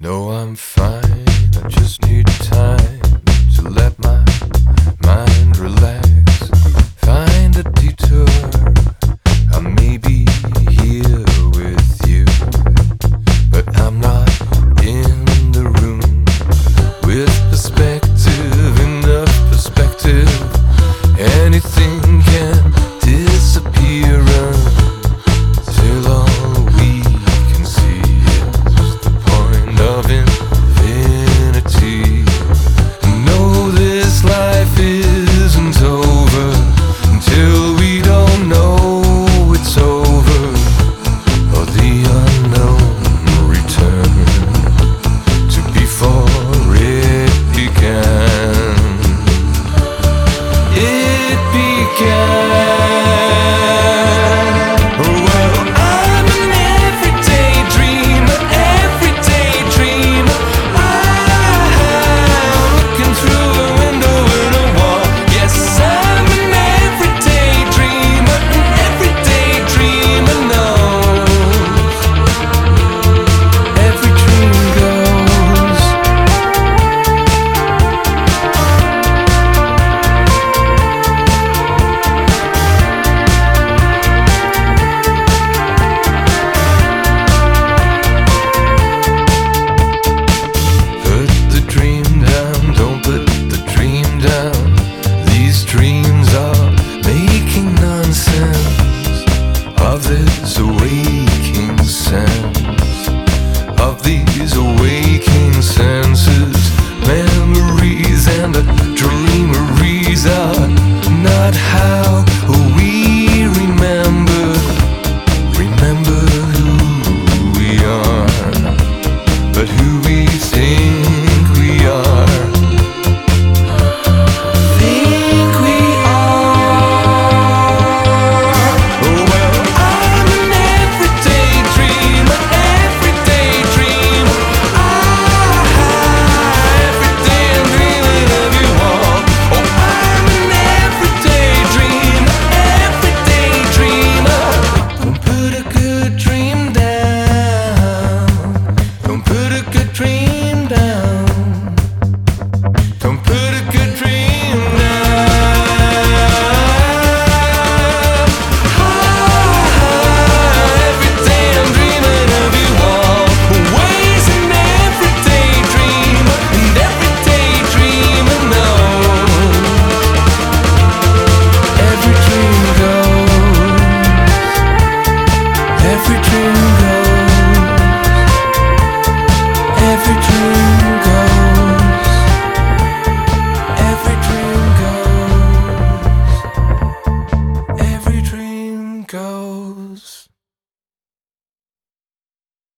No, I'm fine. I just need time to let my mind relax. Find a detour. I may be here with you, but I'm not in the room with perspective, enough perspective. Anything can disappear until all we can see is the point of infinity. No, this life isn't over until we don't know it's over, or the unknown return to before it began. It began. Well, I'm an everyday dreamer, everyday dreamer. I'm looking through a window in a wall. Yes, I'm an everyday dreamer, an everyday dreamer knows every dream goes. Put the dream down, don't put the dream down. These dreams are making nonsense of this awaking sense, of these awaking senses. Memories and dreameries are not how we remember who we are, but who we think we are. Think we are. Well, I'm an everyday dreamer, everyday dreamer. Every day I'm dreaming of you all. Oh, I'm an everyday dreamer, everyday dreamer. Don't put a good dream down. Don't put a good dream down. Don't put a good dream down. Every day I'm dreaming of you all. Always an everyday dreamer, and everyday dreamer knows every dream goes. Every dream goes. Every dream goes. Every dream goes. Every dream goes.